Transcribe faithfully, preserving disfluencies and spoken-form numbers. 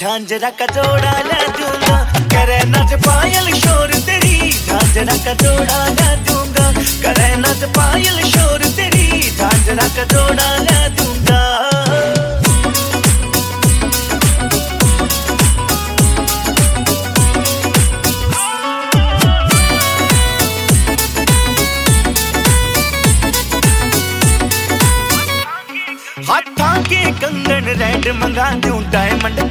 झांझरा का जोड़ा ला दूंगा, करे नच पायल शोर तेरी, झांझरा का जोड़ा ला दूंगा, करे नच पायल शोर तेरी, झांझरा का जोड़ा ला दूंगा। हाथां के कंगन रेड मंगा दूं, डायमंड